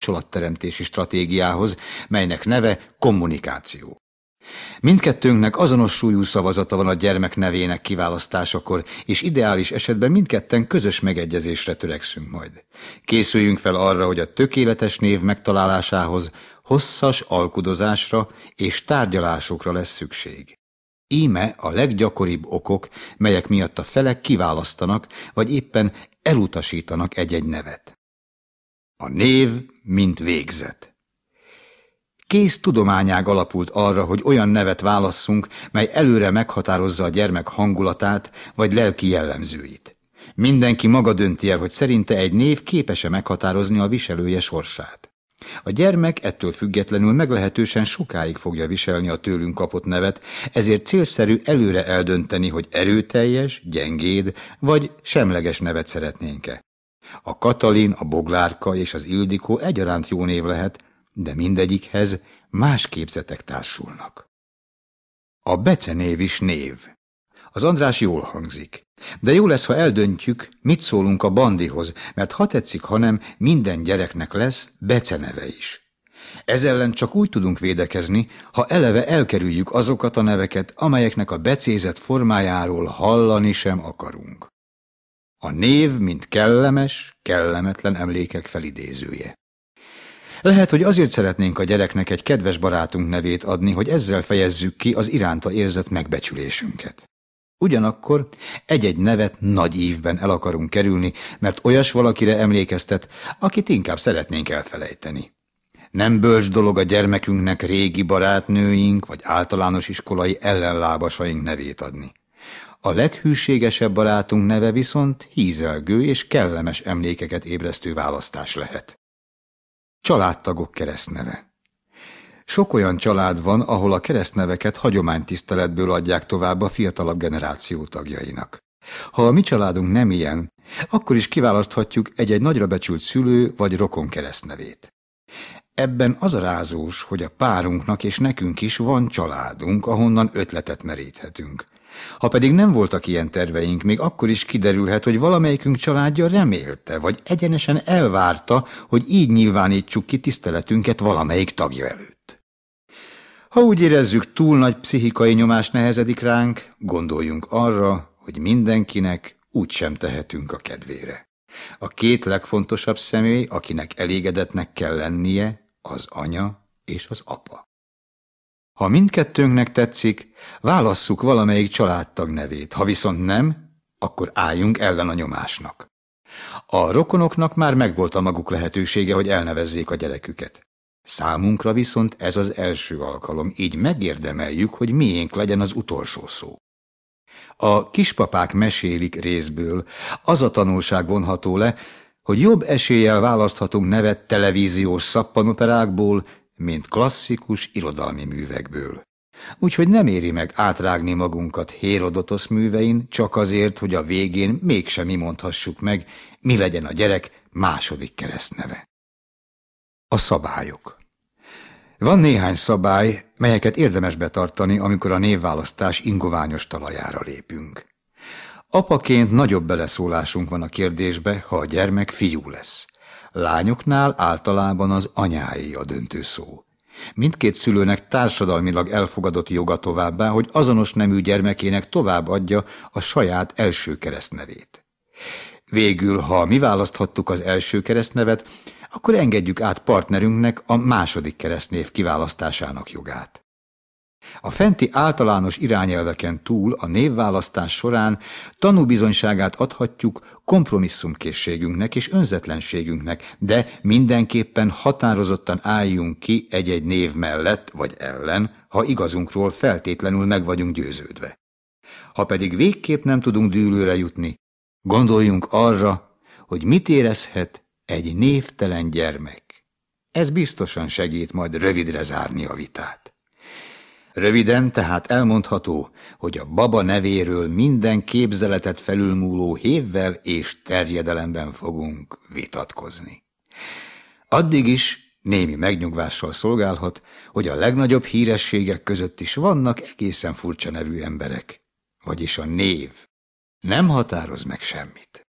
kapcsolatteremtési stratégiához, melynek neve kommunikáció. Mindkettőnknek azonos súlyú szavazata van a gyermek nevének kiválasztásakor, és ideális esetben mindketten közös megegyezésre törekszünk majd. Készüljünk fel arra, hogy a tökéletes név megtalálásához hosszas alkudozásra és tárgyalásokra lesz szükség. Íme a leggyakoribb okok, melyek miatt a felek kiválasztanak, vagy éppen elutasítanak egy-egy nevet. A név, mint végzet. Kész tudományág alapult arra, hogy olyan nevet válasszunk, mely előre meghatározza a gyermek hangulatát vagy lelki jellemzőit. Mindenki maga dönti el, hogy szerinte egy név képes-e meghatározni a viselője sorsát. A gyermek ettől függetlenül meglehetősen sokáig fogja viselni a tőlünk kapott nevet, ezért célszerű előre eldönteni, hogy erőteljes, gyengéd vagy semleges nevet szeretnénk-e. A Katalin, a Boglárka és az Ildikó egyaránt jó név lehet, de mindegyikhez más képzetek társulnak. A becenév is név. Az András jól hangzik, de jó lesz, ha eldöntjük, mit szólunk a Bandihoz, mert ha tetszik, hanem minden gyereknek lesz beceneve is. Ez ellen csak úgy tudunk védekezni, ha eleve elkerüljük azokat a neveket, amelyeknek a becézett formájáról hallani sem akarunk. A név, mint kellemes, kellemetlen emlékek felidézője. Lehet, hogy azért szeretnénk a gyereknek egy kedves barátunk nevét adni, hogy ezzel fejezzük ki az iránta érzett megbecsülésünket. Ugyanakkor egy-egy nevet nagy ívben el akarunk kerülni, mert olyas valakire emlékeztet, akit inkább szeretnénk elfelejteni. Nem bölcs dolog a gyermekünknek régi barátnőink vagy általános iskolai ellenlábasaink nevét adni. A leghűségesebb barátunk neve viszont hízelgő és kellemes emlékeket ébresztő választás lehet. Családtagok keresztneve. Sok olyan család van, ahol a keresztneveket hagyománytiszteletből adják tovább a fiatalabb generáció tagjainak. Ha a mi családunk nem ilyen, akkor is kiválaszthatjuk egy-egy nagyra becsült szülő vagy rokon keresztnevét. Ebben az a rázós, hogy a párunknak és nekünk is van családunk, ahonnan ötletet meríthetünk. Ha pedig nem voltak ilyen terveink, még akkor is kiderülhet, hogy valamelyikünk családja remélte, vagy egyenesen elvárta, hogy így nyilvánítsuk ki tiszteletünket valamelyik tagja előtt. Ha úgy érezzük, túl nagy pszichikai nyomás nehezedik ránk, gondoljunk arra, hogy mindenkinek úgysem tehetünk a kedvére. A két legfontosabb személy, akinek elégedetnek kell lennie, az anya és az apa. Ha mindkettőnknek tetszik, válasszuk valamelyik családtag nevét, ha viszont nem, akkor álljunk ellen a nyomásnak. A rokonoknak már megvolt a maguk lehetősége, hogy elnevezzék a gyereküket. Számunkra viszont ez az első alkalom, így megérdemeljük, hogy miénk legyen az utolsó szó. A kispapák mesélik részből, az a tanulság vonható le, hogy jobb eséllyel választhatunk nevet televíziós szappanoperákból, mint klasszikus irodalmi művekből. Úgyhogy nem éri meg átrágni magunkat Hérodotosz művein, csak azért, hogy a végén mégsem mi mondhassuk meg, mi legyen a gyerek második keresztneve. A szabályok. Van néhány szabály, melyeket érdemes betartani, amikor a névválasztás ingoványos talajára lépünk. Apaként nagyobb beleszólásunk van a kérdésbe, ha a gyermek fiú lesz. Lányoknál általában az anyáé a döntő szó. Mindkét szülőnek társadalmilag elfogadott joga továbbá, hogy azonos nemű gyermekének továbbadja a saját első keresztnevét. Végül, ha mi választhattuk az első keresztnevet, akkor engedjük át partnerünknek a második keresztnév kiválasztásának jogát. A fenti általános irányelveken túl a névválasztás során tanúbizonyságát adhatjuk kompromisszumkészségünknek és önzetlenségünknek, de mindenképpen határozottan álljunk ki egy-egy név mellett vagy ellen, ha igazunkról feltétlenül meg vagyunk győződve. Ha pedig végképp nem tudunk dűlőre jutni, gondoljunk arra, hogy mit érezhet egy névtelen gyermek. Ez biztosan segít majd rövidre zárni a vitát. Röviden tehát elmondható, hogy a baba nevéről minden képzeletet felülmúló hévvel és terjedelemben fogunk vitatkozni. Addig is némi megnyugvással szolgálhat, hogy a legnagyobb hírességek között is vannak egészen furcsa nevű emberek. Vagyis a név nem határoz meg semmit.